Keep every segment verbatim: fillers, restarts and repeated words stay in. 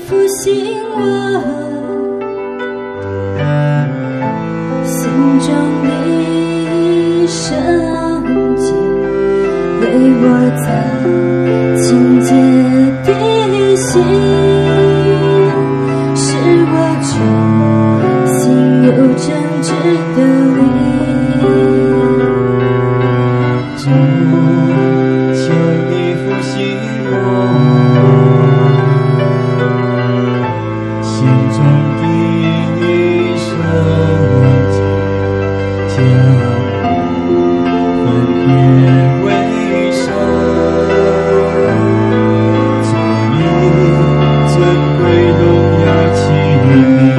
复兴我心中的圣洁，为我造清洁的心，使我重新有正直的灵。 主，求你复兴我心中的圣洁，将分别为圣，做你尊贵荣耀器皿。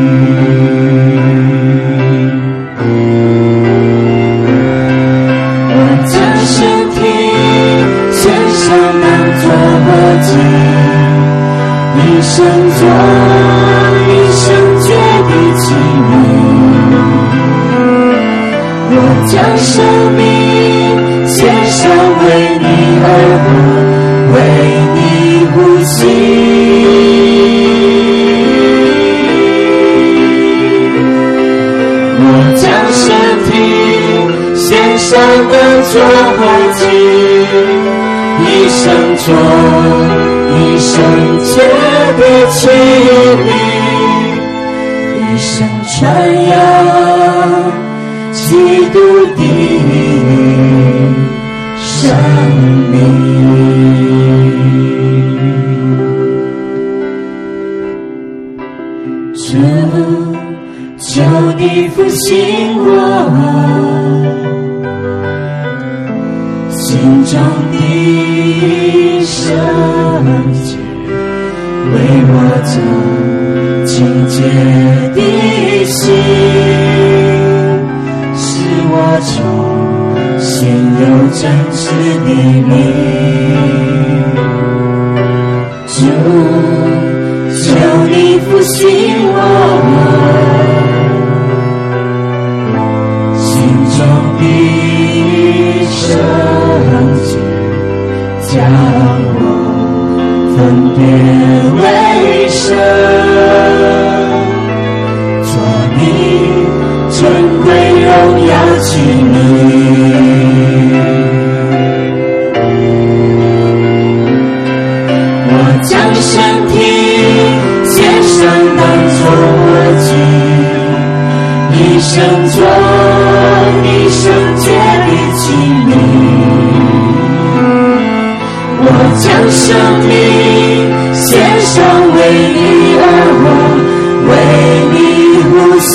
我将身体献上当作活祭，一生做你圣洁的器皿。我将生命献上，为你而活，为你呼吸。我将身体献上当作活祭，一生做你圣洁的器皿，一生传扬基督的生命。主，求你复兴我心中的圣洁，为我造清洁的心，使我重新有真实的灵。主，求你复兴我心中的圣洁，将我分别为圣，做你尊贵荣耀器皿。我将身体献上当作活祭，一生做你圣洁的器皿。我将生命献上，为你而活，为你呼吸。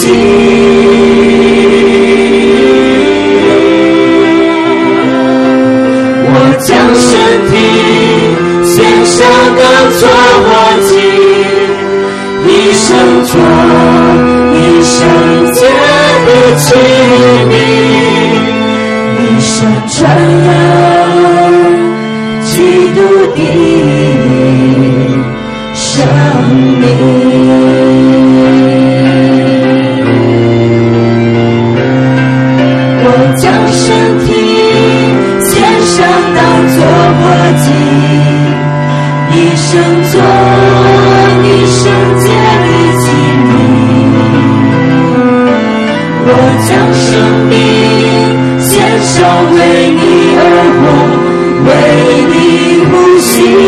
我将身体献上当作活祭，一生做你圣洁的器皿，一生传扬基督的生命。我将身体献上当作活祭，一生做你圣洁的器皿。我将生命献上，为你而活，为你呼吸。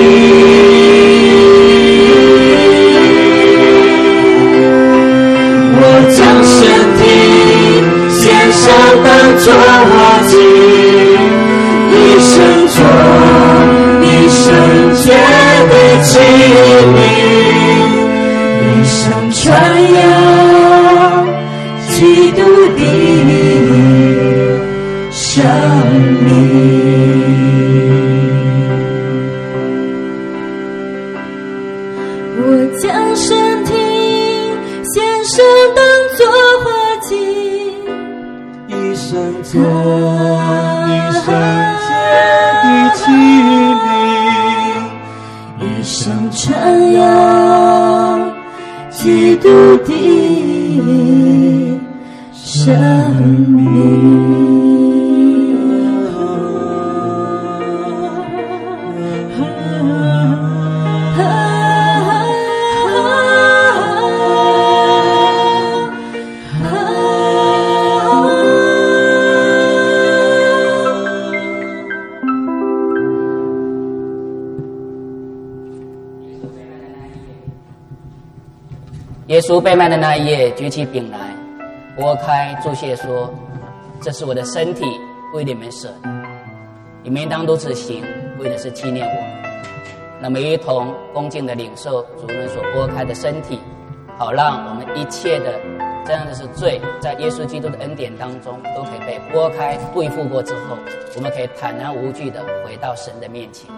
我将身体献上当作活祭，一生做你圣洁的器皿，一生传扬基督的生命。我将身体献上当作活祭， 一生做你圣洁的器皿， 一生传扬基督的生命。啊啊啊耶稣被卖的那一夜，举起饼来，拨开，祝谢说：“这是我的身体，为你们舍的，你们应当如此行，为的是纪念我。”那么一同恭敬的领受主们所拨开的身体，好让我们一切的这样的是罪，在耶稣基督的恩典当中都可以被拨开对付过之后，我们可以坦然无惧的回到神的面前。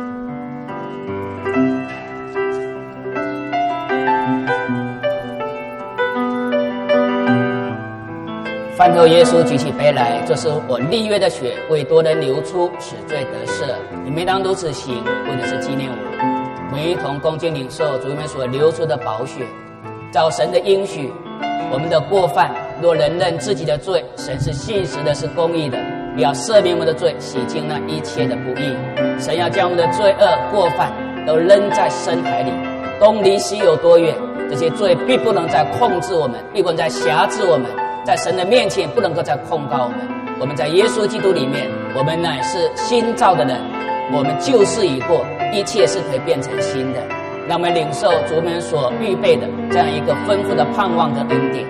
饭后，耶稣举起杯来，这是我立约的血，为多人流出，使罪得赦。你们当如此行，为的是纪念我。我们一同恭敬领受主们所流出的宝血，照神的应许，我们的过犯，若人认自己的罪，神是信实的，是公义的，不要赦免我们的罪，洗净那一切的不义。神要将我们的罪恶过犯都扔在深海里，东离西有多远？这些罪必不能再控制我们，必不能再辖制我们。在神的面前不能够再控告我们，我们在耶稣基督里面，我们乃是新造的人，我们旧事已过，一切是可以变成新的。让我们领受主们所预备的这样一个丰富的盼望跟恩典。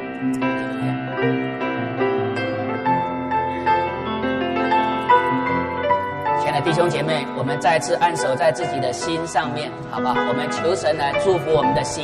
亲爱的弟兄姐妹，我们再次按手在自己的心上面，好吧？我们求神来祝福我们的心。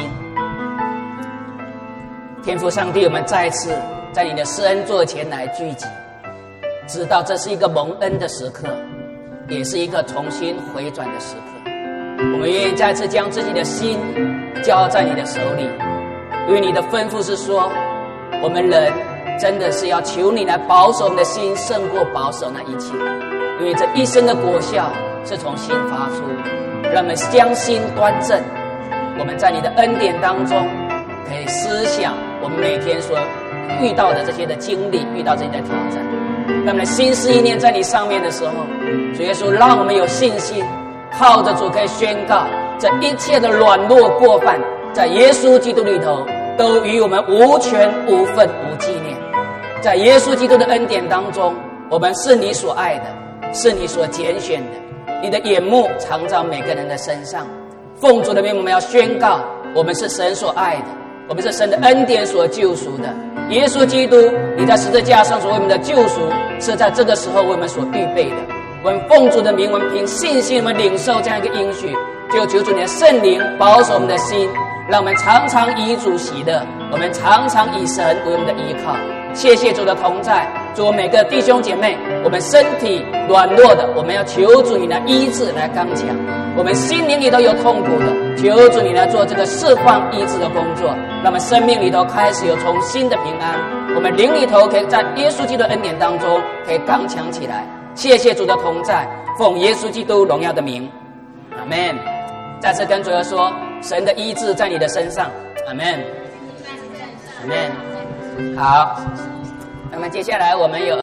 天父上帝，我们再次在你的施恩座前来聚集，知道这是一个蒙恩的时刻，也是一个重新回转的时刻。我们愿意再次将自己的心交在你的手里，因为你的吩咐是说，我们人真的是要求你来保守我们的心，胜过保守那一切。因为这一生的果效是从心发出，让我们将心端正。我们在你的恩典当中，可以思想我们每天所遇到的这些的经历，遇到这些的挑战，让我们的心思意念在你上面的时候，主耶稣让我们有信心，靠着主可以宣告，这一切的软弱过犯，在耶稣基督里头都与我们无权无份无纪念。在耶稣基督的恩典当中，我们是你所爱的，是你所拣选的，你的眼目常在每个人的身上。奉主的名，我们要宣告，我们是神所爱的，我们是神的恩典所救赎的。耶稣基督，你在十字架上所为我们的救赎，是在这个时候为我们所预备的。我们奉主的名，我们凭信心，我们领受这样一个应许，就求主你的圣灵保守我们的心，让我们常常以主喜乐，我们常常以神为我们的依靠。谢谢主的同在，主每个弟兄姐妹，我们身体软弱的，我们要求主你来医治，来刚强；我们心灵里头有痛苦的，求主你来做这个释放医治的工作，让我们生命里头开始有重新的平安。我们灵里头可以在耶稣基督的恩典当中可以刚强起来。谢谢主的同在，奉耶稣基督荣耀的名，阿们。再次跟主耶稣说，神的医治在你的身上，阿们，阿们。好，那么接下来我们有